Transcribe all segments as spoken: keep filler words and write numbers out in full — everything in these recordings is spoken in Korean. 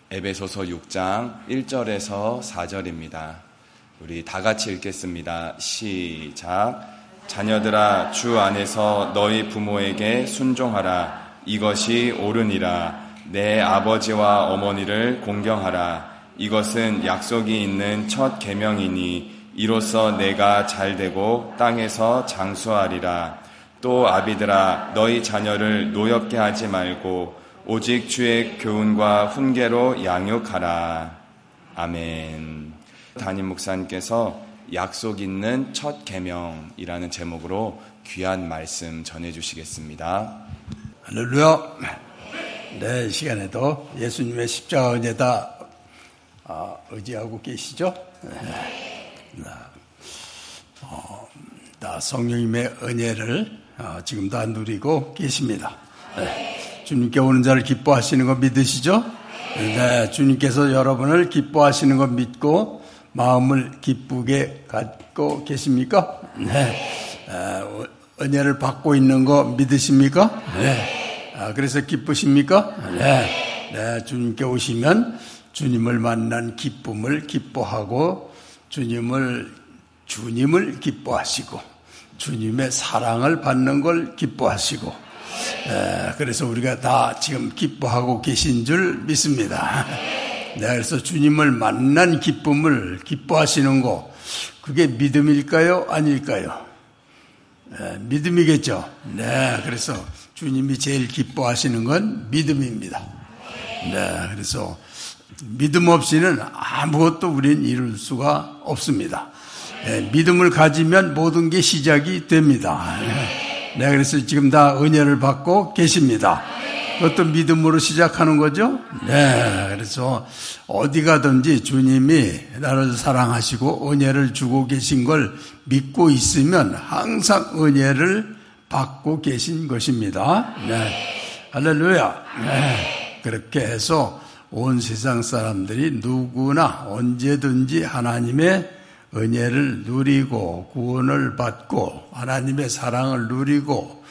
에베소서 육 장 일 절에서 사 절입니다. 우리 다 같이 읽겠습니다. 시작. 자녀들아, 주 안에서 너희 부모에게 순종하라. 이것이 옳으니라. 내 아버지와 어머니를 공경하라. 이것은 약속이 있는 첫 계명이니 이로써 내가 잘되고 땅에서 장수하리라. 또 아비들아, 너희 자녀를 노엽게 하지 말고 오직 주의 교훈과 훈계로 양육하라. 아멘. 담임 목사님께서 약속 있는 첫 계명이라는 제목으로 귀한 말씀 전해주시겠습니다. 할렐루야. 네, 이 시간에도 예수님의 십자가 은혜다 아, 의지하고 계시죠? 네. 어, 나 성령님의 은혜를 어, 지금 다 누리고 계십니다. 네. 주님께 오는 자를 기뻐하시는 거 믿으시죠? 네, 주님께서 여러분을 기뻐하시는 거 믿고 마음을 기쁘게 갖고 계십니까? 네. 어, 은혜를 받고 있는 거 믿으십니까? 네. 아, 그래서 기쁘십니까? 네. 네. 주님께 오시면 주님을 만난 기쁨을 기뻐하고 주님을 주님을 기뻐하시고 주님의 사랑을 받는 걸 기뻐하시고 에, 그래서 우리가 다 지금 기뻐하고 계신 줄 믿습니다. 네, 그래서 주님을 만난 기쁨을 기뻐하시는 거 그게 믿음일까요? 아닐까요? 에, 믿음이겠죠. 네, 그래서 주님이 제일 기뻐하시는 건 믿음입니다. 네, 그래서 믿음 없이는 아무것도 우리는 이룰 수가 없습니다. 네, 믿음을 가지면 모든 게 시작이 됩니다. 네, 그래서 지금 다 은혜를 받고 계십니다. 그것도 믿음으로 시작하는 거죠. 네, 그래서 어디 가든지 주님이 나를 사랑하시고 은혜를 주고 계신 걸 믿고 있으면 항상 은혜를 받고 계신 것입니다. 네, 할렐루야. 네, 그렇게 해서 온 세상 사람들이 누구나 언제든지 하나님의 은혜를 누리고 구원을 받고 하나님의 사랑을 누리고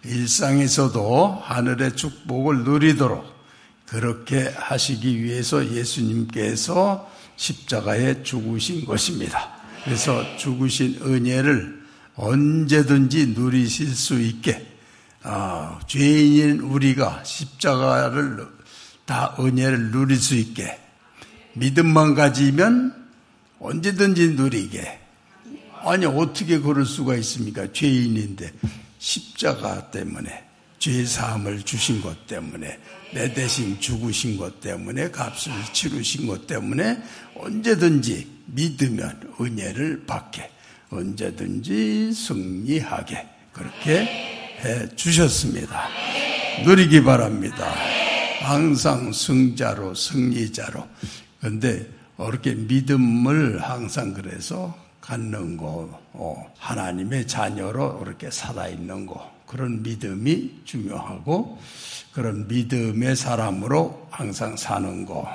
일상에서도 하늘의 축복을 누리도록 그렇게 하시기 위해서 예수님께서 십자가에 죽으신 것입니다. 그래서 죽으신 은혜를 언제든지 누리실 수 있게 아, 죄인인 우리가 십자가를 다 은혜를 누릴 수 있게 믿음만 가지면 언제든지 누리게. 아니 어떻게 그럴 수가 있습니까? 죄인인데 십자가 때문에 죄사함을 주신 것 때문에 내 대신 죽으신 것 때문에 값을 치르신 것 때문에 언제든지 믿으면 은혜를 받게 언제든지 승리하게 그렇게 해 주셨습니다. 누리기 바랍니다. 항상 승자로 승리자로. 그런데 그렇게 믿음을 항상 그래서 갖는 거, 어, 하나님의 자녀로 그렇게 살아있는 거, 그런 믿음이 중요하고, 그런 믿음의 사람으로 항상 사는 거.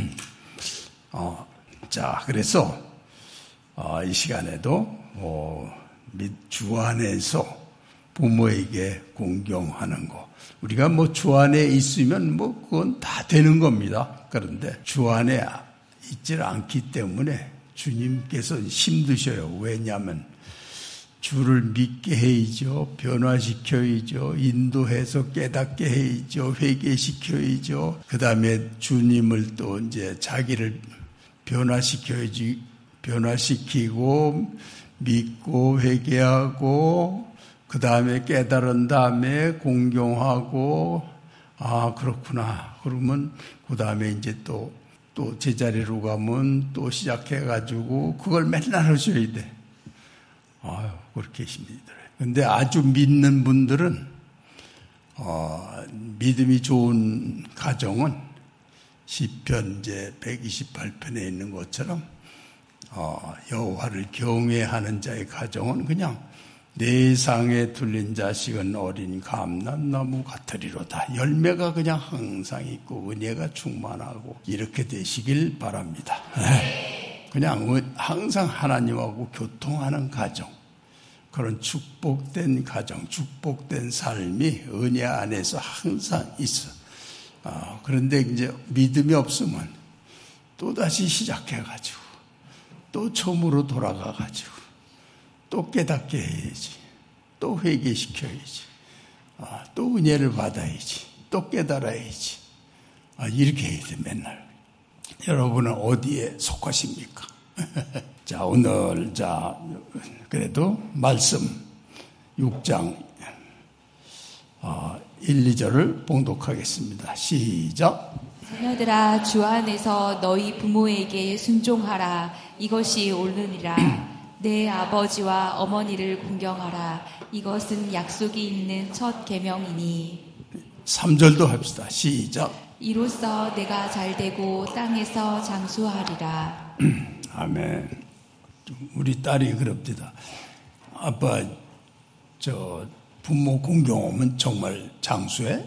어, 자, 그래서, 어, 이 시간에도, 어, 주 안에서 부모에게 공경하는 거. 우리가 뭐 주 안에 있으면 뭐 그건 다 되는 겁니다. 그런데 주 안에 있질 않기 때문에 주님께서 힘드셔요. 왜냐하면 주를 믿게 해야죠. 변화시켜야죠. 인도해서 깨닫게 해야죠. 회개시켜야죠. 그 다음에 주님을 또 이제 자기를 변화시켜야지. 변화시키고 믿고 회개하고 그 다음에 깨달은 다음에 공경하고 아 그렇구나. 그러면 그 다음에 이제 또 또 제자리로 가면 또 시작해가지고 그걸 맨날 하셔야 돼. 아유, 그렇게 힘들어요. 근데 아주 믿는 분들은, 어, 믿음이 좋은 가정은 시편 이제 백이십팔 편에 있는 것처럼, 어, 여호와를 경외하는 자의 가정은 그냥 내상에 둘린 자식은 어린 감람나무 같으리로다. 열매가 그냥 항상 있고 은혜가 충만하고 이렇게 되시길 바랍니다. 그냥 항상 하나님하고 교통하는 가정, 그런 축복된 가정, 축복된 삶이 은혜 안에서 항상 있어. 어, 그런데 이제 믿음이 없으면 또다시 시작해가지고 또 처음으로 돌아가가지고 또 깨닫게 해야지. 또 회개시켜야지. 아, 또 은혜를 받아야지. 또 깨달아야지. 아, 이렇게 해야 돼 맨날. 여러분은 어디에 속하십니까? 자, 오늘 자 그래도 말씀 육 장 어, 일, 이 절을 봉독하겠습니다. 시작. 자녀들아 주 안에서 너희 부모에게 순종하라. 이것이 옳으니라. 내 아버지와 어머니를 공경하라. 이것은 약속이 있는 첫 계명이니. 삼 절도 합시다. 시작. 이로써 내가 잘되고 땅에서 장수하리라. 아멘. 우리 딸이 그럽니다. 아빠 저 부모 공경하면 정말 장수해?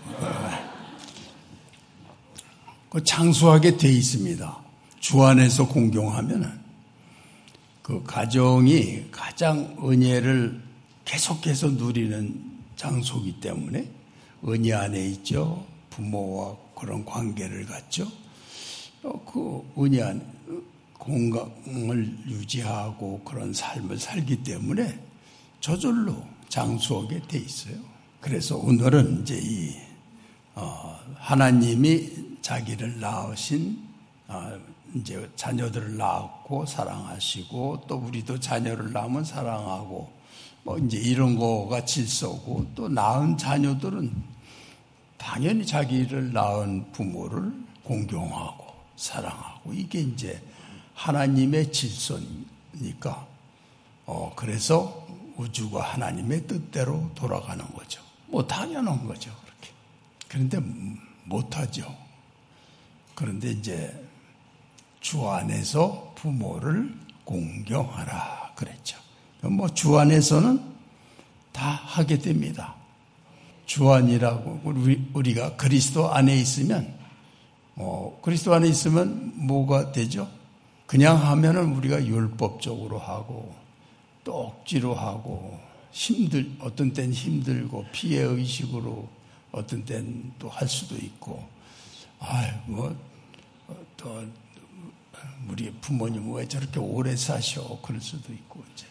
그 장수하게 돼 있습니다. 주 안에서 공경하면은 그 가정이 가장 은혜를 계속해서 누리는 장소이기 때문에 은혜 안에 있죠. 부모와 그런 관계를 갖죠. 그 은혜 안 건강을 유지하고 그런 삶을 살기 때문에 저절로 장수하게 돼 있어요. 그래서 오늘은 이제 이 어, 하나님이 자기를 낳으신 어, 이제 자녀들을 낳았고 사랑하시고 또 우리도 자녀를 낳으면 사랑하고 뭐 이제 이런 거가 질서고 또 낳은 자녀들은 당연히 자기를 낳은 부모를 공경하고 사랑하고 이게 이제 하나님의 질서니까 어 그래서 우주가 하나님의 뜻대로 돌아가는 거죠. 뭐 당연한 거죠. 그렇게. 그런데 못하죠. 그런데 이제 주 안에서 부모를 공경하라 그랬죠. 뭐 주 안에서는 다 하게 됩니다. 주 안이라고 우리, 우리가 그리스도 안에 있으면 어, 그리스도 안에 있으면 뭐가 되죠? 그냥 하면은 우리가 율법적으로 하고 또 억지로 하고 힘들 어떤 땐 힘들고 피해 의식으로 어떤 땐 또 할 수도 있고 아이 뭐 또 우리 부모님 왜 저렇게 오래 사셔 그럴 수도 있고 이제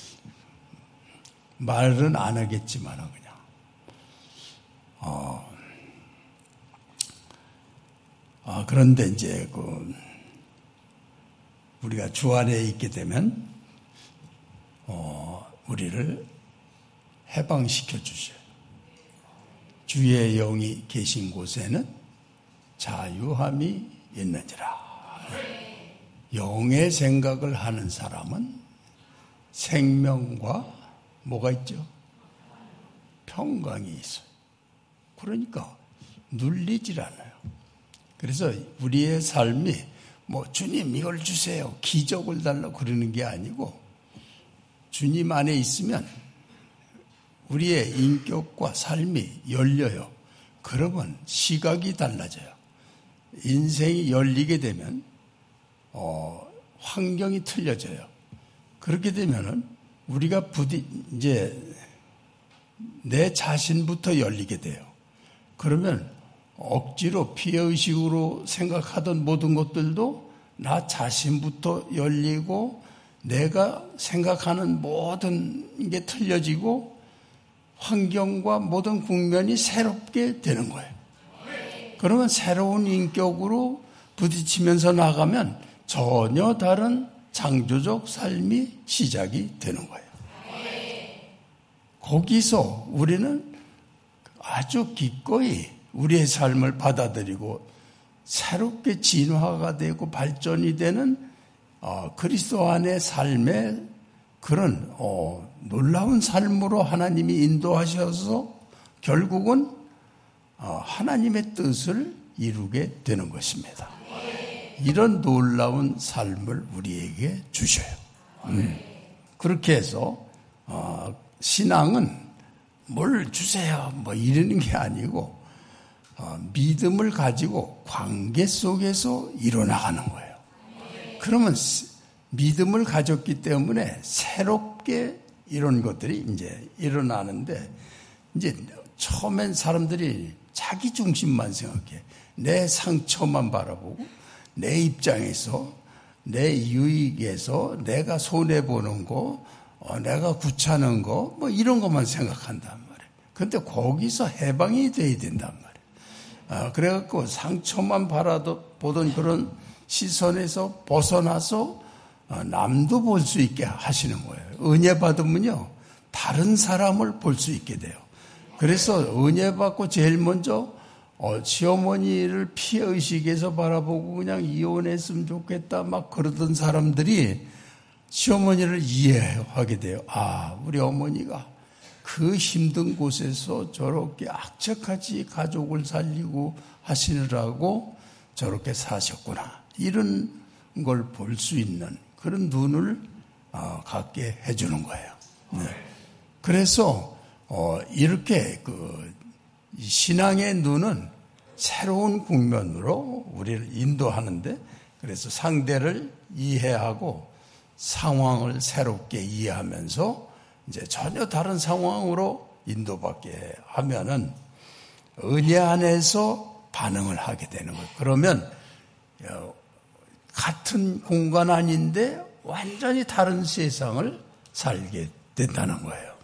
말은 안 하겠지만 그냥 어, 아, 그런데 이제 그 우리가 주 안에 있게 되면 어, 우리를 해방시켜 주셔요. 주의 영이 계신 곳에는 자유함이 있느니라. 영의 생각을 하는 사람은 생명과 뭐가 있죠? 평강이 있어요. 그러니까 눌리질 않아요. 그래서 우리의 삶이 뭐 주님 이걸 주세요. 기적을 달라고 그러는 게 아니고 주님 안에 있으면 우리의 인격과 삶이 열려요. 그러면 시각이 달라져요. 인생이 열리게 되면 어, 환경이 틀려져요. 그렇게 되면은 우리가 부디 이제 내 자신부터 열리게 돼요. 그러면 억지로 피해의식으로 생각하던 모든 것들도 나 자신부터 열리고 내가 생각하는 모든 게 틀려지고 환경과 모든 국면이 새롭게 되는 거예요. 그러면 새로운 인격으로 부딪히면서 나가면 전혀 다른 창조적 삶이 시작이 되는 거예요. 거기서 우리는 아주 기꺼이 우리의 삶을 받아들이고 새롭게 진화가 되고 발전이 되는 어, 그리스도 안의 삶의 그런 어, 놀라운 삶으로 하나님이 인도하셔서 결국은 어, 하나님의 뜻을 이루게 되는 것입니다. 이런 놀라운 삶을 우리에게 주셔요. 음. 그렇게 해서 어, 신앙은 뭘 주세요 뭐 이러는 게 아니고 어, 믿음을 가지고 관계 속에서 일어나가는 거예요. 그러면 믿음을 가졌기 때문에 새롭게 이런 것들이 이제 일어나는데 이제 처음엔 사람들이 자기 중심만 생각해. 내 상처만 바라보고 내 입장에서 내 유익에서 내가 손해보는 거, 어, 내가 구차는 거, 뭐 이런 것만 생각한단 말이에요. 근데 거기서 해방이 돼야 된단 말이에요. 아, 그래갖고 상처만 바라보던 그런 시선에서 벗어나서 어, 남도 볼 수 있게 하시는 거예요. 은혜 받으면요, 다른 사람을 볼 수 있게 돼요. 그래서 은혜 받고 제일 먼저 어, 시어머니를 피해의식에서 바라보고 그냥 이혼했으면 좋겠다 막 그러던 사람들이 시어머니를 이해하게 돼요. 아, 우리 어머니가 그 힘든 곳에서 저렇게 악착같이 가족을 살리고 하시느라고 저렇게 사셨구나. 이런 걸 볼 수 있는 그런 눈을 어, 갖게 해주는 거예요. 네. 그래서 어, 이렇게 그 신앙의 눈은 새로운 국면으로 우리를 인도하는데, 그래서 상대를 이해하고 상황을 새롭게 이해하면서 이제 전혀 다른 상황으로 인도받게 하면은 은혜 안에서 반응을 하게 되는 거예요. 그러면 같은 공간 아닌데 완전히 다른 세상을 살게 된다는 거예요.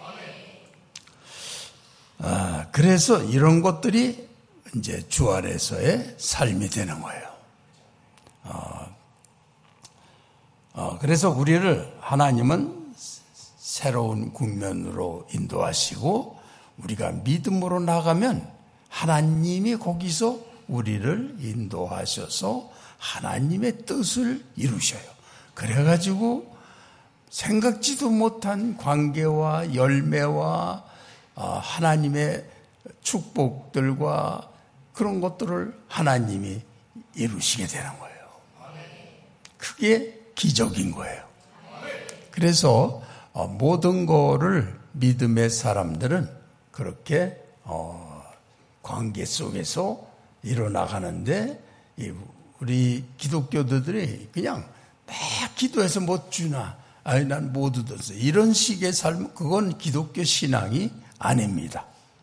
아, 그래서 이런 것들이 이제 주 안에서의 삶이 되는 거예요. 아, 아, 그래서 우리를 하나님은 새로운 국면으로 인도하시고 우리가 믿음으로 나가면 하나님이 거기서 우리를 인도하셔서 하나님의 뜻을 이루셔요. 그래가지고 생각지도 못한 관계와 열매와 하나님의 축복들과 그런 것들을 하나님이 이루시게 되는 거예요. 그게 기적인 거예요. 그래서 모든 거를 믿음의 사람들은 그렇게 관계 속에서 이뤄나가는데, 우리 기독교들이 그냥 막 기도해서 못 주나, 아니 난 못 얻었어, 이런 식의 삶, 그건 기독교 신앙이 아닙니다.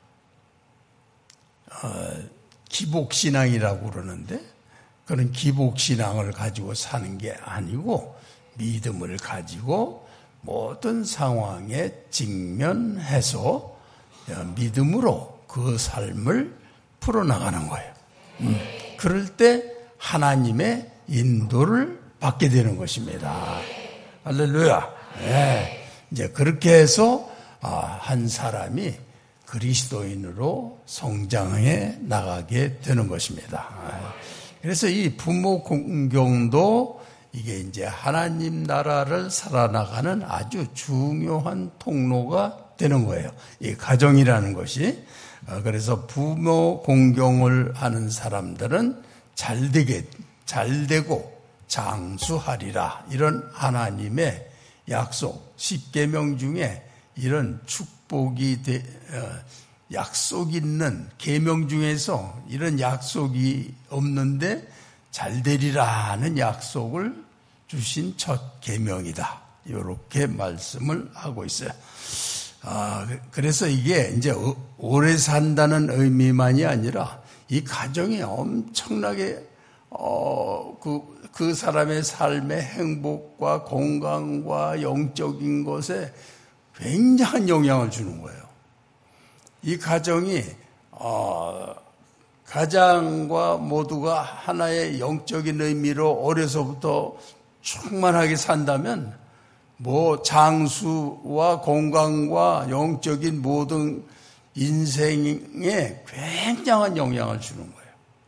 어, 기복신앙이라고 그러는데 그런 기복신앙을 가지고 사는 게 아니고 믿음을 가지고 모든 상황에 직면해서 믿음으로 그 삶을 풀어나가는 거예요. 음, 그럴 때 하나님의 인도를 받게 되는 것입니다. 할렐루야. 네. 이제 그렇게 해서 한 사람이 그리스도인으로 성장해 나가게 되는 것입니다. 그래서 이 부모 공경도 이게 이제 하나님 나라를 살아나가는 아주 중요한 통로가 되는 거예요. 이 가정이라는 것이. 그래서 부모 공경을 하는 사람들은 잘 되게, 잘 되고 장수하리라. 이런 하나님의 약속, 십계명 중에 이런 축복이 되, 어, 약속 있는 계명 중에서 이런 약속이 없는데 잘 되리라는 약속을 주신 첫 계명이다. 이렇게 말씀을 하고 있어요. 아, 그래서 이게 이제 오래 산다는 의미만이 아니라 이 가정이 엄청나게 어, 그, 그 사람의 삶의 행복과 건강과 영적인 것에 굉장한 영향을 주는 거예요. 이 가정이 어, 가장과 모두가 하나의 영적인 의미로 어려서부터 충만하게 산다면 뭐 장수와 건강과 영적인 모든 인생에 굉장한 영향을 주는 거예요.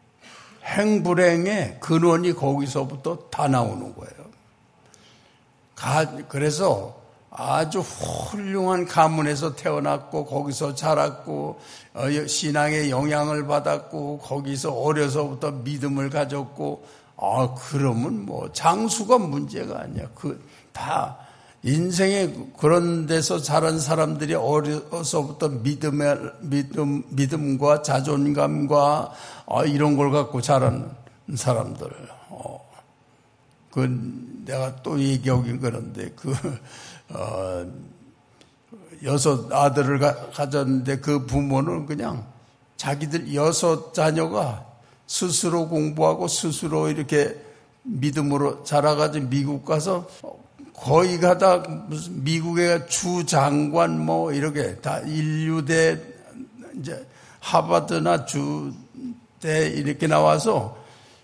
행불행의 근원이 거기서부터 다 나오는 거예요. 가, 그래서 아주 훌륭한 가문에서 태어났고 거기서 자랐고 신앙의 영향을 받았고 거기서 어려서부터 믿음을 가졌고, 아 그러면 뭐 장수가 문제가 아니야. 그 다 인생에 그런 데서 자란 사람들이 어려서부터 믿음의 믿음 믿음과 자존감과 이런 걸 갖고 자란 사람들. 어, 그 내가 또 얘기하긴 그런데 그 어, 여섯 아들을 가, 가졌는데 그 부모는 그냥 자기들 여섯 자녀가 스스로 공부하고 스스로 이렇게 믿음으로 자라가지고 미국 가서 거의 가다 무슨 미국의 주장관 뭐 이렇게 다 인류대 이제 하버드나 주대 이렇게 나와서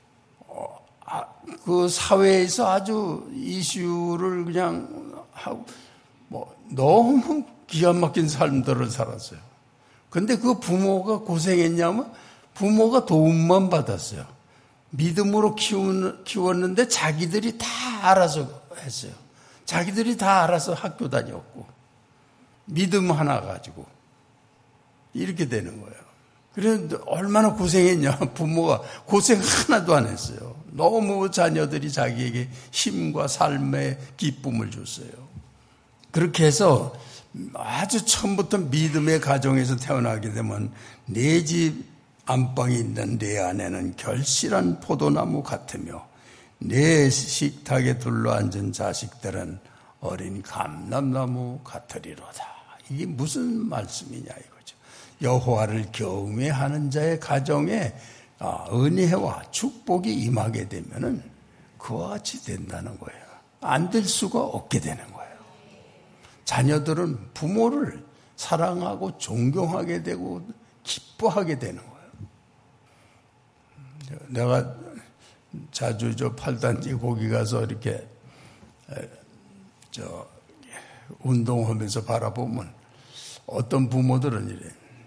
그 사회에서 아주 이슈를 그냥 하고 뭐 너무 기가 막힌 삶들을 살았어요. 근데 그 부모가 고생했냐면 부모가 도움만 받았어요. 믿음으로 키우는, 키웠는데 자기들이 다 알아서 했어요. 자기들이 다 알아서 학교 다녔고 믿음 하나 가지고 이렇게 되는 거예요. 그런데 얼마나 고생했냐. 부모가 고생 하나도 안 했어요. 너무 자녀들이 자기에게 힘과 삶의 기쁨을 줬어요. 그렇게 해서 아주 처음부터 믿음의 가정에서 태어나게 되면 내 집 안방에 있는 내 안에는 결실한 포도나무 같으며 내 식탁에 둘러앉은 자식들은 어린 감람나무 같으리로다. 이게 무슨 말씀이냐 이거죠. 여호와를 경외하는 자의 가정에 은혜와 축복이 임하게 되면은 그와 같이 된다는 거예요. 안 될 수가 없게 되는 거예요. 자녀들은 부모를 사랑하고 존경하게 되고 기뻐하게 되는 거예요. 내가 자주 저 팔단지 거기 가서 이렇게 저 운동하면서 바라보면 어떤 부모들은 이래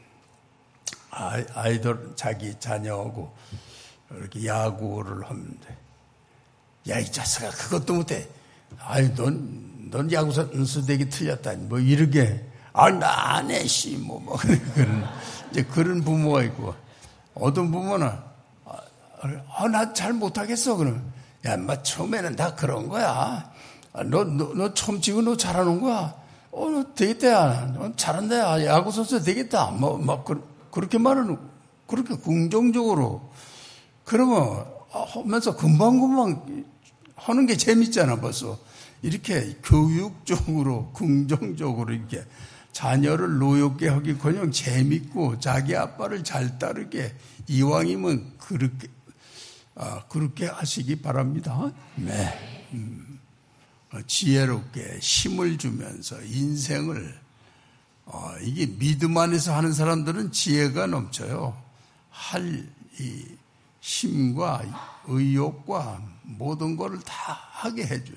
아이들 자기 자녀하고 이렇게 야구를 하는데 야 이 자식아 그것도 못해. 아이 넌 넌 야구 선수 되기 틀렸다. 뭐 이렇게 아 나 안 해 씨 뭐 뭐 그런 이제 그런 부모가 있고 어떤 부모는 아, 나 잘 못하겠어. 그러면, 야, 인마, 처음에는 다 그런 거야. 너, 너, 너 처음 치고 너 잘하는 거야. 어, 너 되겠다, 야. 너 잘한다, 야. 야구선수 되겠다. 뭐, 막, 그, 그렇게 말은, 그렇게 긍정적으로. 그러면, 하면서 금방금방 하는 게 재밌잖아, 벌써. 이렇게 교육적으로, 긍정적으로 이렇게 자녀를 노엽게 하기 그냥 재밌고 자기 아빠를 잘 따르게 이왕이면 그렇게 아, 그렇게 하시기 바랍니다. 네. 음, 지혜롭게 힘을 주면서 인생을, 어, 이게 믿음 안에서 하는 사람들은 지혜가 넘쳐요. 할 이 힘과 의욕과 모든 것을 다 하게 해줘요.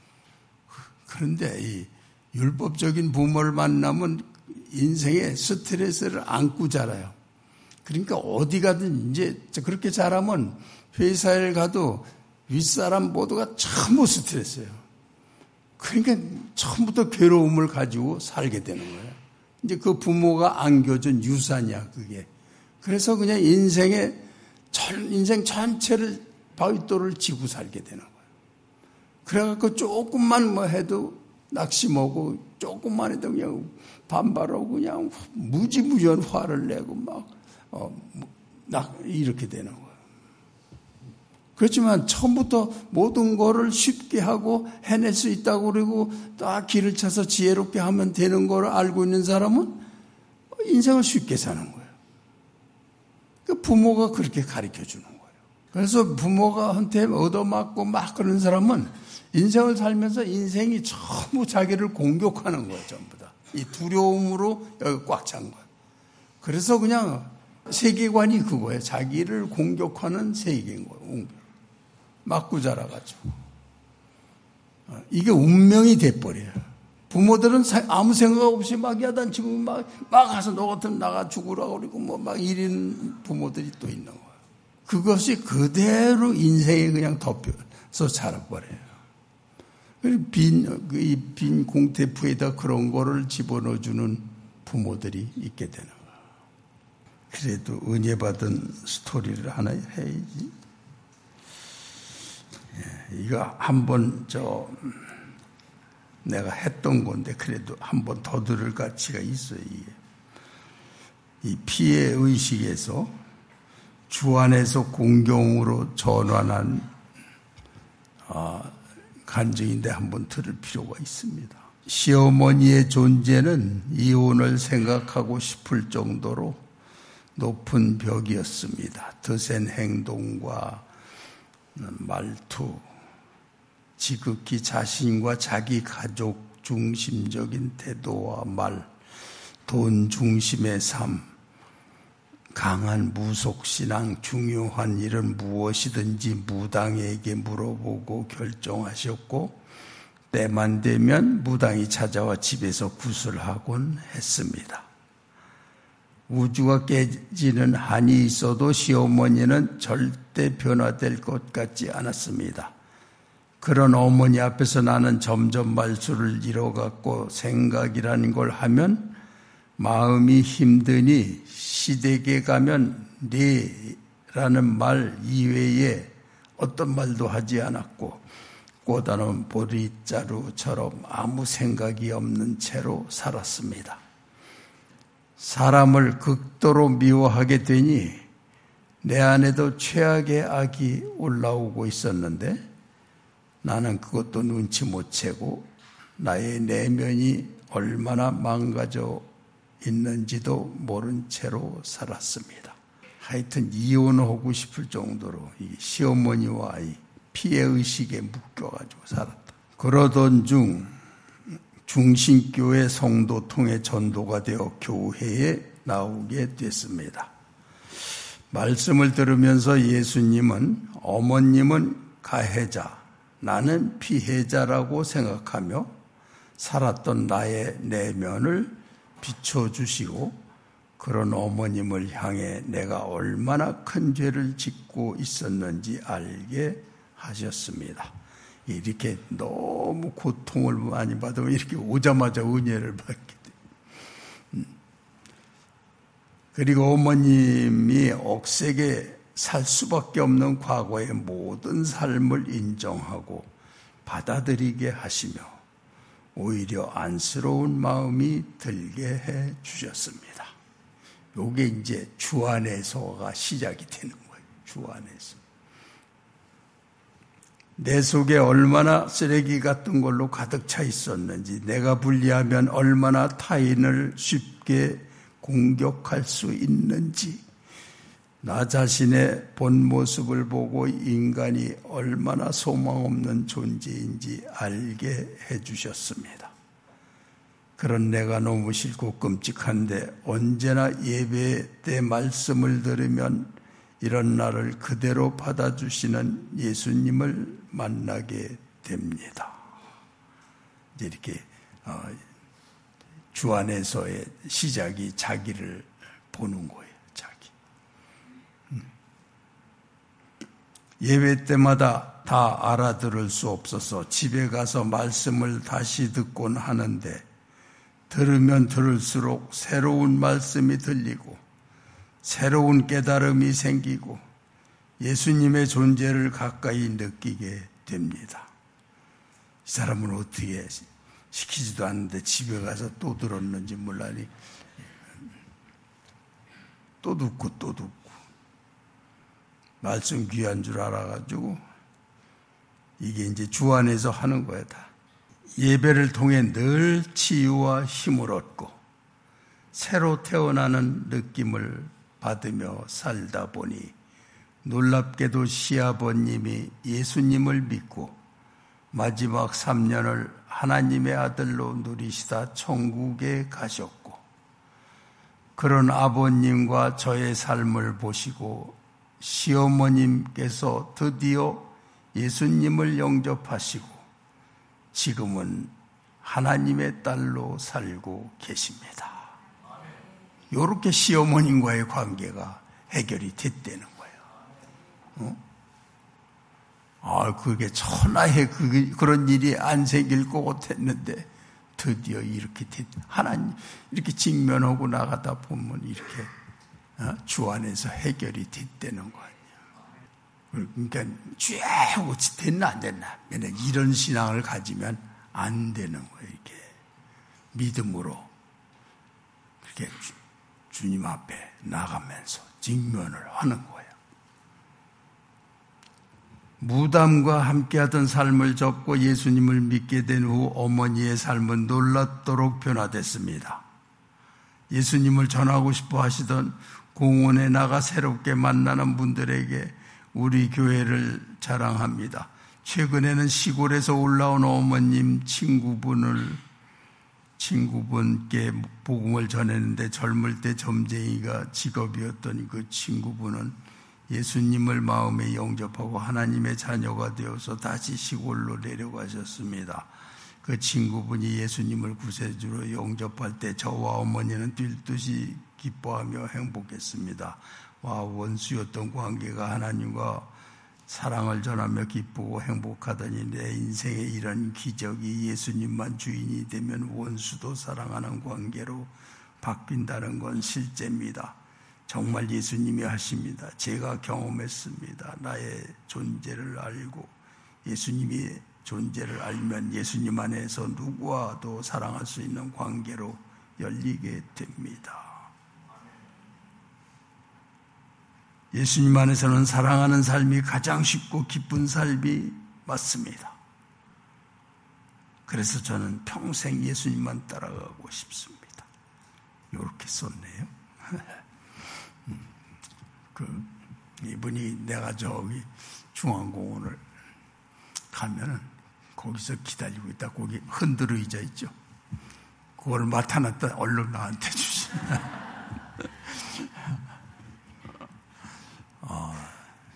그런데 이 율법적인 부모를 만나면 인생에 스트레스를 안고 자라요. 그러니까 어디 가든 이제 그렇게 자라면 회사에 가도 윗사람 모두가 전부 스트레스예요. 그러니까 처음부터 괴로움을 가지고 살게 되는 거예요. 이제 그 부모가 안겨준 유산이야, 그게. 그래서 그냥 인생의, 전, 인생 전체를 바위돌을 지고 살게 되는 거예요. 그래갖고 조금만 뭐 해도 낙심하고, 조금만 해도 그냥 반발하고, 그냥 무지무지한 화를 내고 막, 어, 이렇게 되는 거예요. 그렇지만 처음부터 모든 거를 쉽게 하고 해낼 수 있다고 그러고 딱 길을 쳐서 지혜롭게 하면 되는 걸 알고 있는 사람은 인생을 쉽게 사는 거예요. 그 부모가 그렇게 가르쳐 주는 거예요. 그래서 부모가 한테 얻어맞고 막 그러는 사람은 인생을 살면서 인생이 전부 자기를 공격하는 거예요. 전부 다. 이 두려움으로 여기 꽉 찬 거예요. 그래서 그냥 세계관이 그거예요. 자기를 공격하는 세계인 거예요. 맞고 자라가지고. 이게 운명이 돼버려요. 부모들은 아무 생각 없이 막 야단치고 막, 막 가서 너 같으면 나가 죽으라고 그러고 뭐 막 이런 부모들이 또 있는 거예요. 그것이 그대로 인생에 그냥 덮여서 자라버려요. 빈, 이 빈 공태포에다 그런 거를 집어넣어주는 부모들이 있게 되는 거예요. 그래도 은혜 받은 스토리를 하나 해야지. 이거 한번 저 내가 했던 건데 그래도 한번 더 들을 가치가 있어요. 이게. 이 피해 의식에서 주 안에서 공경으로 전환한 아, 간증인데 한번 들을 필요가 있습니다. 시어머니의 존재는 이혼을 생각하고 싶을 정도로 높은 벽이었습니다. 드센 행동과 말투, 지극히 자신과 자기 가족 중심적인 태도와 말, 돈 중심의 삶, 강한 무속신앙, 중요한 일은 무엇이든지 무당에게 물어보고 결정하셨고 때만 되면 무당이 찾아와 집에서 구슬하곤 했습니다. 우주가 깨지는 한이 있어도 시어머니는 절대 변화될 것 같지 않았습니다. 그런 어머니 앞에서 나는 점점 말수를 잃어갔고 생각이라는 걸 하면 마음이 힘드니 시댁에 가면 네라는 말 이외에 어떤 말도 하지 않았고 꽃다운 보리자루처럼 아무 생각이 없는 채로 살았습니다. 사람을 극도로 미워하게 되니 내 안에도 최악의 악이 올라오고 있었는데 나는 그것도 눈치 못 채고 나의 내면이 얼마나 망가져 있는지도 모른 채로 살았습니다. 하여튼 이혼하고 싶을 정도로 이 시어머니와 이 피해의식에 묶여가지고 살았다. 그러던 중 중신교회 성도 통해 전도가 되어 교회에 나오게 됐습니다. 말씀을 들으면서 예수님은 어머님은 가해자, 나는 피해자라고 생각하며 살았던 나의 내면을 비춰주시고 그런 어머님을 향해 내가 얼마나 큰 죄를 짓고 있었는지 알게 하셨습니다. 이렇게 너무 고통을 많이 받으면 이렇게 오자마자 은혜를 받게 돼요. 그리고 어머님이 억세게 살 수밖에 없는 과거의 모든 삶을 인정하고 받아들이게 하시며 오히려 안쓰러운 마음이 들게 해 주셨습니다. 이게 이제 주 안에서가 시작이 되는 거예요. 주 안에서. 내 속에 얼마나 쓰레기 같은 걸로 가득 차 있었는지, 내가 불리하면 얼마나 타인을 쉽게 공격할 수 있는지, 나 자신의 본 모습을 보고 인간이 얼마나 소망 없는 존재인지 알게 해주셨습니다. 그런 내가 너무 싫고 끔찍한데 언제나 예배 때 말씀을 들으면 이런 나를 그대로 받아주시는 예수님을 만나게 됩니다. 이제 이렇게 주 안에서의 시작이 자기를 보는 거예요. 자기. 예배 때마다 다 알아들을 수 없어서 집에 가서 말씀을 다시 듣곤 하는데 들으면 들을수록 새로운 말씀이 들리고 새로운 깨달음이 생기고 예수님의 존재를 가까이 느끼게 됩니다. 이 사람은 어떻게 시키지도 않는데 집에 가서 또 들었는지 몰라니 또 듣고 또 듣고 말씀 귀한 줄 알아가지고 이게 이제 주 안에서 하는 거야 다. 예배를 통해 늘 치유와 힘을 얻고 새로 태어나는 느낌을 받으며 살다 보니 놀랍게도 시아버님이 예수님을 믿고 마지막 삼 년을 하나님의 아들로 누리시다 천국에 가셨고 그런 아버님과 저의 삶을 보시고 시어머님께서 드디어 예수님을 영접하시고 지금은 하나님의 딸로 살고 계십니다. 이렇게 시어머님과의 관계가 해결이 됐다는 거예요. 어? 아, 그게 천하에 그, 그런 일이 안 생길 것 같았는데 드디어 이렇게 됐, 하나님 이렇게 직면하고 나가다 보면 이렇게 어? 주 안에서 해결이 됐다는 거 아니에요. 그러니까 쥐하고 됐나 안 됐나? 이런 신앙을 가지면 안 되는 거예요. 이렇게 믿음으로 그렇게 주님 앞에 나가면서 직면을 하는 거예요. 무담과 함께하던 삶을 접고 예수님을 믿게 된 후 어머니의 삶은 놀랍도록 변화됐습니다. 예수님을 전하고 싶어 하시던 공원에 나가 새롭게 만나는 분들에게 우리 교회를 자랑합니다. 최근에는 시골에서 올라온 어머님 친구분을 친구분께 복음을 전했는데 젊을 때 점쟁이가 직업이었던 그 친구분은 예수님을 마음에 영접하고 하나님의 자녀가 되어서 다시 시골로 내려가셨습니다. 그 친구분이 예수님을 구세주로 영접할 때 저와 어머니는 뛸듯이 기뻐하며 행복했습니다. 와, 원수였던 관계가 하나님과 사랑을 전하며 기쁘고 행복하다니 내 인생에 이런 기적이 예수님만 주인이 되면 원수도 사랑하는 관계로 바뀐다는 건 실제입니다. 정말 예수님이 하십니다. 제가 경험했습니다. 나의 존재를 알고 예수님이 존재를 알면 예수님 안에서 누구와도 사랑할 수 있는 관계로 열리게 됩니다. 예수님 안에서는 사랑하는 삶이 가장 쉽고 기쁜 삶이 맞습니다. 그래서 저는 평생 예수님만 따라가고 싶습니다. 이렇게 썼네요. 그 이분이 내가 저기 중앙공원을 가면은 거기서 기다리고 있다. 거기 흔들어 의자 있죠. 그걸 맡아놨다 얼른 나한테 주시. 아,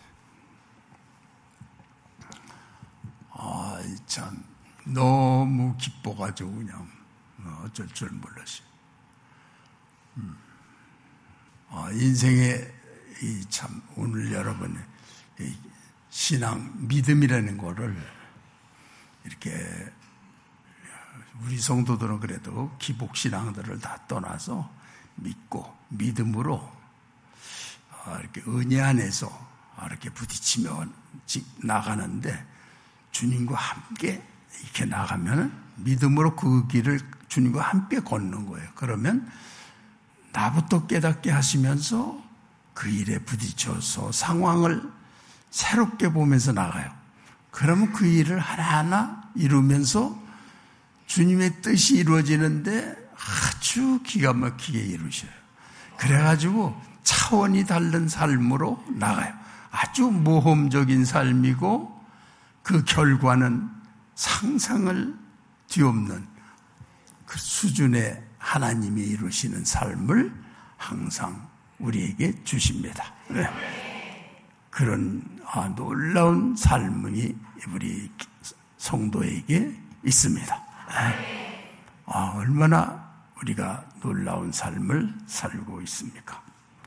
아, 참 너무 기뻐가지고 그냥 어쩔 줄 몰랐어요. 음. 아, 인생의 이 참 오늘 여러분의 이 신앙 믿음이라는 거를 이렇게 우리 성도들은 그래도 기복 신앙들을 다 떠나서 믿고 믿음으로 이렇게 은혜 안에서 이렇게 부딪히며 나가는데 주님과 함께 이렇게 나가면 믿음으로 그 길을 주님과 함께 걷는 거예요. 그러면 나부터 깨닫게 하시면서 그 일에 부딪혀서 상황을 새롭게 보면서 나가요. 그러면 그 일을 하나하나 이루면서 주님의 뜻이 이루어지는데 아주 기가 막히게 이루셔요. 그래가지고 차원이 다른 삶으로 나가요. 아주 모험적인 삶이고 그 결과는 상상을 뒤엎는 그 수준의 하나님이 이루시는 삶을 항상 우리에게 주십니다. 네. 그런 아, 놀라운 삶이 우리 성도에게 있습니다. 네. 아, 얼마나 우리가 놀라운 삶을 살고 있습니까?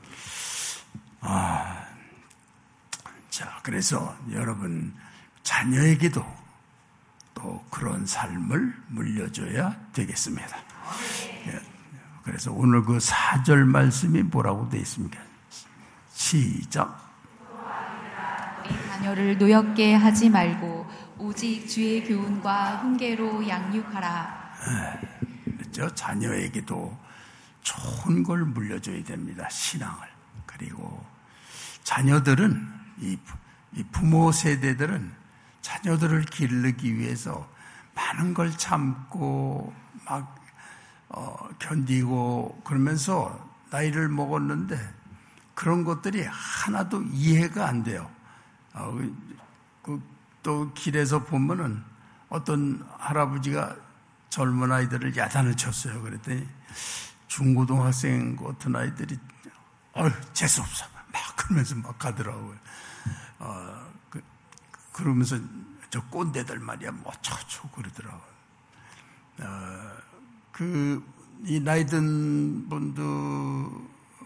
아, 자, 그래서 여러분 자녀에게도 또 그런 삶을 물려줘야 되겠습니다. 그래서 오늘 그 사 절 말씀이 뭐라고 되어 있습니까? 시작. 우리 자녀를 노엽게 하지 말고 오직 주의 교훈과 훈계로 양육하라. 그렇죠. 자녀에게도 좋은 걸 물려줘야 됩니다. 신앙을. 그리고 자녀들은 이, 이 부모 세대들은 자녀들을 기르기 위해서 많은 걸 참고 막 어, 견디고 그러면서 나이를 먹었는데 그런 것들이 하나도 이해가 안 돼요. 어, 그, 또 길에서 보면은 어떤 할아버지가 젊은 아이들을 야단을 쳤어요. 그랬더니 중고등학생 같은 아이들이 어휴 재수없어 막 그러면서 막 가더라고요. 어, 그, 그러면서 저 꼰대들 말이야 뭐 어쩌고 그러더라고요. 어, 그, 이 나이 든 분들은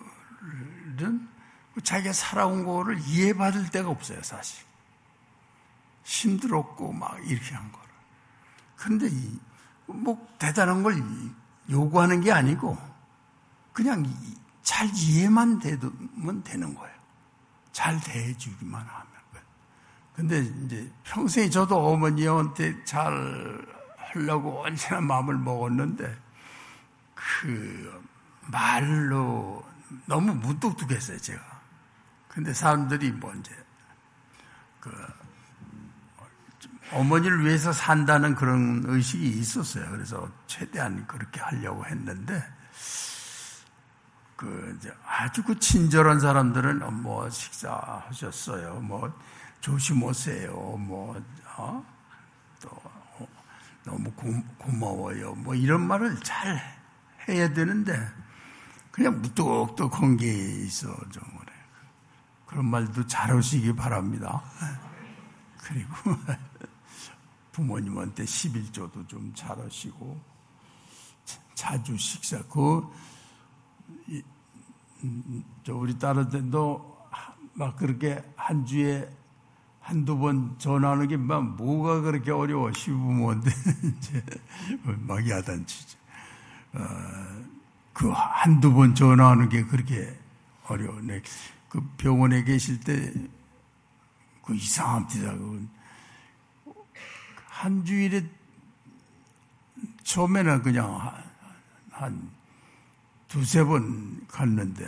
자기가 살아온 거를 이해받을 데가 없어요, 사실. 힘들었고, 막 이렇게 한 거를. 근데 이, 뭐, 대단한 걸 요구하는 게 아니고, 그냥 잘 이해만 되면 되는 거예요. 잘 대해주기만 하면. 근데 이제 평생에 저도 어머니한테 잘 하려고 언제나 마음을 먹었는데 그 말로 너무 무뚝뚝했어요 제가. 근데 사람들이 뭐 이제 그 어머니를 위해서 산다는 그런 의식이 있었어요. 그래서 최대한 그렇게 하려고 했는데 그 아주 그 친절한 사람들은 뭐 식사하셨어요, 뭐 조심하세요, 뭐 어? 또 너무 고, 고마워요, 뭐 이런 말을 잘 해야 되는데 그냥 무뚝뚝한 게 있어 좀 그래. 그런 말도 잘하시기 바랍니다. 그리고 부모님한테 십일조도 좀 잘하시고 자주 식사 그 저 우리 딸한테도 막 그렇게 한 주에 한두 번 전화하는 게 막 뭐가 그렇게 어려워 시부모인데 이제 막 야단치죠. 어, 그 한두 번 전화하는 게 그렇게 어려워. 그 병원에 계실 때 그 이상합니다. 한 주일에 처음에는 그냥 한, 한 두세 번 갔는데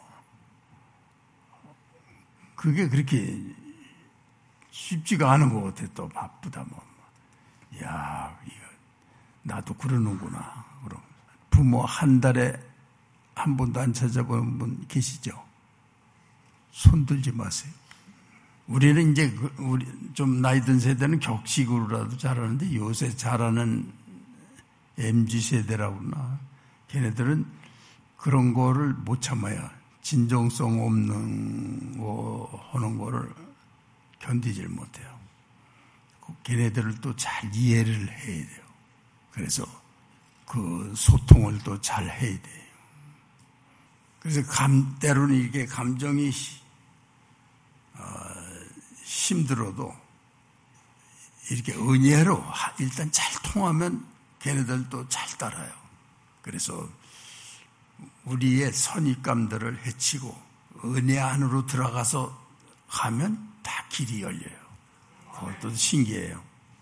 그게 그렇게 쉽지가 않은 것 같아. 또 바쁘다 뭐. 야, 이거 나도 그러는구나. 그럼 부모 한 달에 한 번도 안 찾아보는 분 계시죠? 손 들지 마세요. 우리는 이제 우리 좀 나이 든 세대는 격식으로라도 잘하는데 요새 잘하는 엠지 세대라고 그러나 걔네들은 그런 거를 못 참아요. 진정성 없는 거 하는 거를 견디질 못해요. 걔네들을 또 잘 이해를 해야 돼요. 그래서 그 소통을 또 잘 해야 돼요. 그래서 감, 때로는 이게 감정이 어, 힘들어도 이렇게 은혜로 일단 잘 통하면 걔네들도 잘 따라요. 그래서 우리의 선입감들을 해치고 은혜 안으로 들어가서 가면 다 길이 열려요. 그것도 신기해요.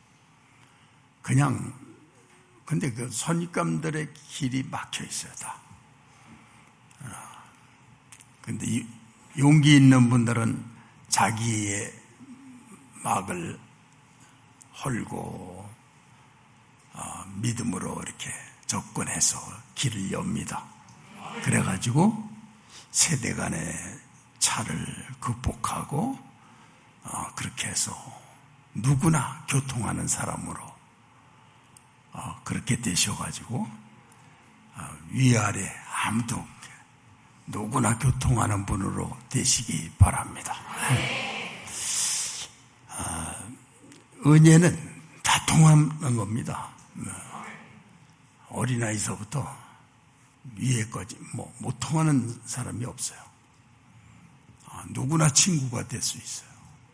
그냥 근데 그 선입감들의 길이 막혀 있어요, 다. 근데 용기 있는 분들은 자기의 막을 헐고 믿음으로 이렇게 접근해서 길을 엽니다. 그래가지고 세대 간의 차를 극복하고 그렇게 해서 누구나 교통하는 사람으로 그렇게 되셔가지고 위아래 아무도 누구나 교통하는 분으로 되시기 바랍니다. 은혜는 다 통하는 겁니다. 어린아이서부터 위에까지 뭐 못 통하는 사람이 없어요. 누구나 친구가 될 수 있어요.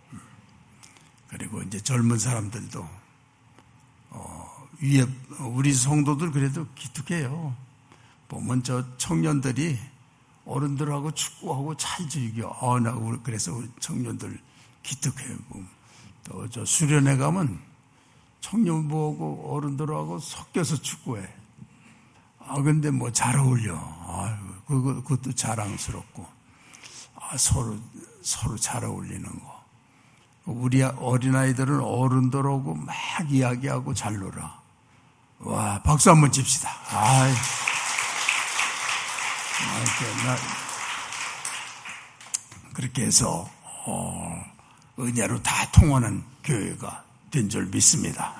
그리고 이제 젊은 사람들도 어, 위에 우리 성도들 그래도 기특해요. 보면 저 청년들이 어른들하고 축구하고 잘 즐겨. 어, 나 그래서 우리 청년들 기특해요. 또 저 수련회 가면 청년부하고 어른들하고 섞여서 축구해. 아, 근데 뭐 잘 어울려. 아, 그거, 그것도 자랑스럽고. 아, 서로, 서로 잘 어울리는 거. 우리 어린아이들은 어른들하고 막 이야기하고 잘 놀아. 와, 박수 한번 칩시다. 아이. 그렇게 해서, 어, 은혜로 다 통하는 교회가 된 줄 믿습니다.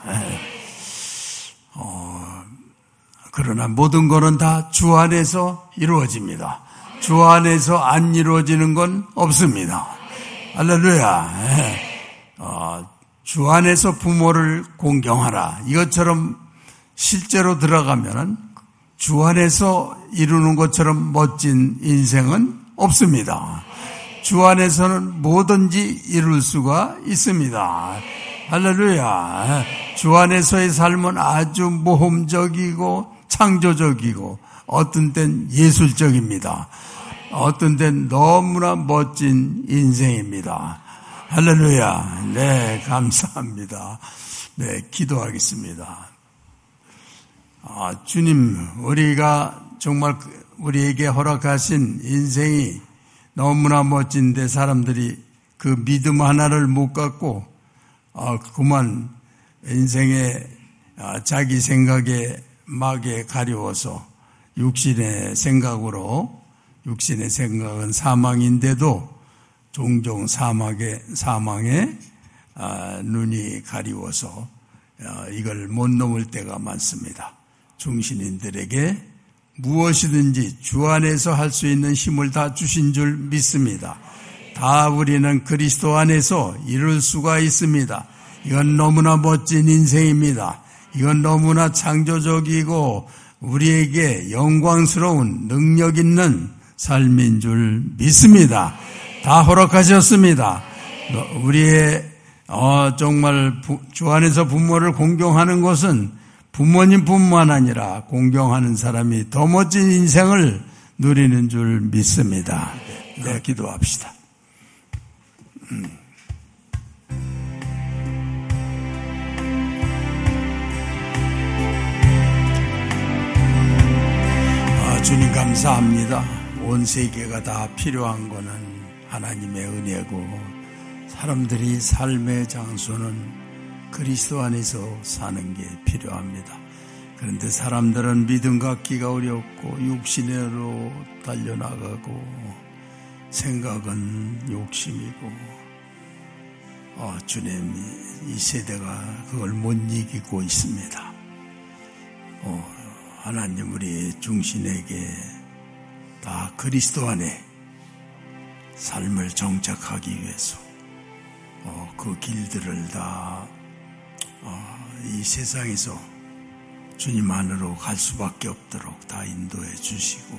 어, 그러나 모든 것은 다 주 안에서 이루어집니다. 주 안에서 안 이루어지는 건 없습니다. 할렐루야. 어, 주 안에서 부모를 공경하라. 이것처럼 실제로 들어가면은 주 안에서 이루는 것처럼 멋진 인생은 없습니다. 주 안에서는 뭐든지 이룰 수가 있습니다. 할렐루야. 주 안에서의 삶은 아주 모험적이고 창조적이고 어떤 땐 예술적입니다. 어떤 땐 너무나 멋진 인생입니다. 할렐루야. 네, 감사합니다. 네, 기도하겠습니다. 아, 주님, 우리가 정말 우리에게 허락하신 인생이 너무나 멋진데 사람들이 그 믿음 하나를 못 갖고 아, 그만 인생의 아, 자기 생각에 막에 가려워서 육신의 생각으로 육신의 생각은 사망인데도 종종 사망에, 사망에 아, 눈이 가리워서 아, 이걸 못 넘을 때가 많습니다. 중신인들에게 무엇이든지 주 안에서 할 수 있는 힘을 다 주신 줄 믿습니다. 다 우리는 그리스도 안에서 이룰 수가 있습니다. 이건 너무나 멋진 인생입니다. 이건 너무나 창조적이고 우리에게 영광스러운 능력 있는 삶인 줄 믿습니다. 다 허락하셨습니다. 우리의 어, 정말 부, 주 안에서 부모를 공경하는 것은 부모님뿐만 아니라 공경하는 사람이 더 멋진 인생을 누리는 줄 믿습니다. 네, 기도합시다. 음. 아, 주님 감사합니다. 온 세계가 다 필요한 거는 하나님의 은혜고 사람들이 삶의 장소는 그리스도 안에서 사는 게 필요합니다. 그런데 사람들은 믿음 갖기가 어렵고 육신으로 달려나가고 생각은 욕심이고 어, 주님 이 세대가 그걸 못 이기고 있습니다. 어, 하나님 우리 중신에게 다 그리스도 안에 삶을 정착하기 위해서 어, 그 길들을 다 어, 이 세상에서 주님 안으로 갈 수밖에 없도록 다 인도해 주시고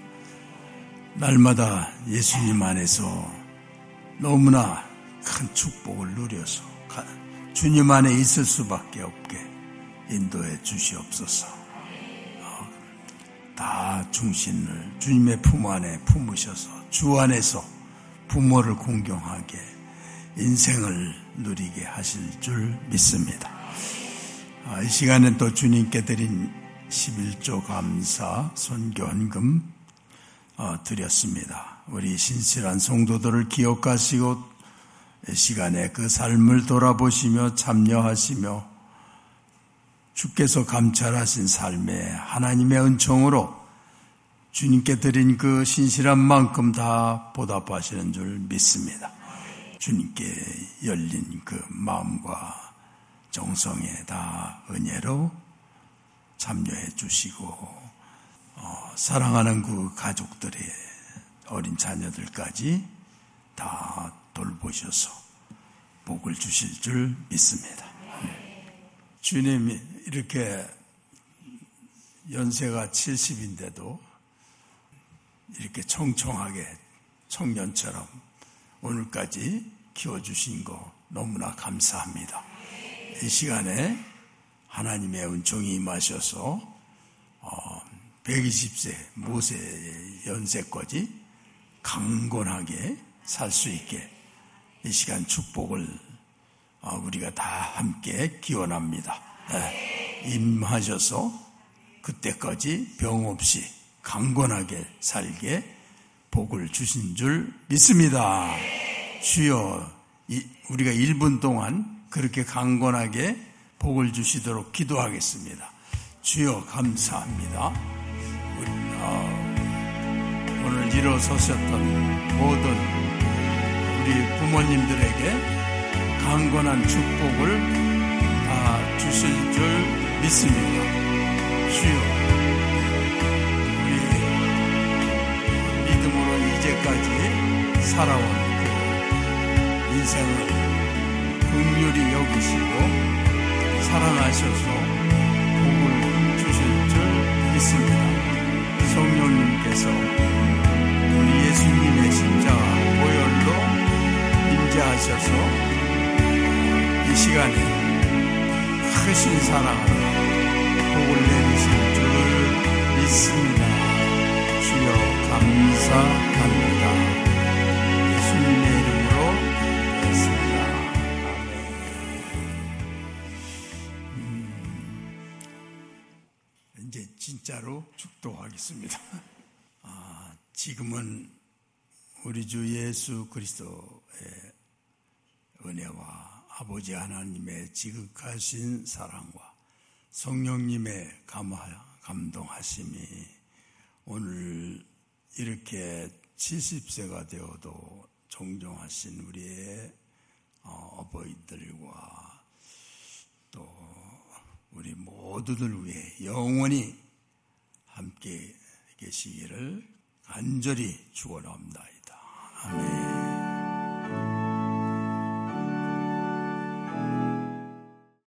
날마다 예수님 안에서 너무나 큰 축복을 누려서 주님 안에 있을 수밖에 없게 인도해 주시옵소서. 어, 다 중신을 주님의 품 안에 품으셔서 주 안에서 부모를 공경하게 인생을 누리게 하실 줄 믿습니다. 이 시간엔 또 주님께 드린 십일조 감사 선교 헌금 드렸습니다. 우리 신실한 성도들을 기억하시고 이 시간에 그 삶을 돌아보시며 참여하시며 주께서 감찰하신 삶에 하나님의 은총으로 주님께 드린 그 신실한 만큼 다 보답하시는 줄 믿습니다. 주님께 열린 그 마음과 정성에 다 은혜로 참여해 주시고 어, 사랑하는 그 가족들의 어린 자녀들까지 다 돌보셔서 복을 주실 줄 믿습니다. 주님이 이렇게 연세가 칠십인데도 이렇게 청청하게 청년처럼 오늘까지 키워주신 거 너무나 감사합니다. 이 시간에 하나님의 은총이 임하셔서 백이십 세 모세 연세까지 강건하게 살 수 있게 이 시간 축복을 우리가 다 함께 기원합니다. 임하셔서 그때까지 병 없이 강건하게 살게 복을 주신 줄 믿습니다. 주여 우리가 일 분 동안 그렇게 강건하게 복을 주시도록 기도하겠습니다. 주여 감사합니다. 우리, 아, 오늘 일어서셨던 모든 우리 부모님들에게 강건한 축복을 다 주실 줄 믿습니다. 주여 우리 믿음으로 이제까지 살아온 그 인생을 긍휼히 여기시고 사랑하셔서 복을 주실 줄 믿습니다. 성령님께서 우리 예수님의 십자가 보혈로 임재하셔서 이 시간에 크신 사랑으로 복을 내리실 줄 믿습니다. 주여 감사합니다. 예수님의 이름으로 했습니다. 이제 진짜로 축도하겠습니다. 아, 지금은 우리 주 예수 그리스도의 은혜와 아버지 하나님의 지극하신 사랑과 성령님의 감동하심이 오늘 이렇게 칠십 세가 되어도 종종하신 우리의 어버이들과 또 우리 모두들 위해 영원히 함께 계시기를 간절히 축원합니다. 아멘.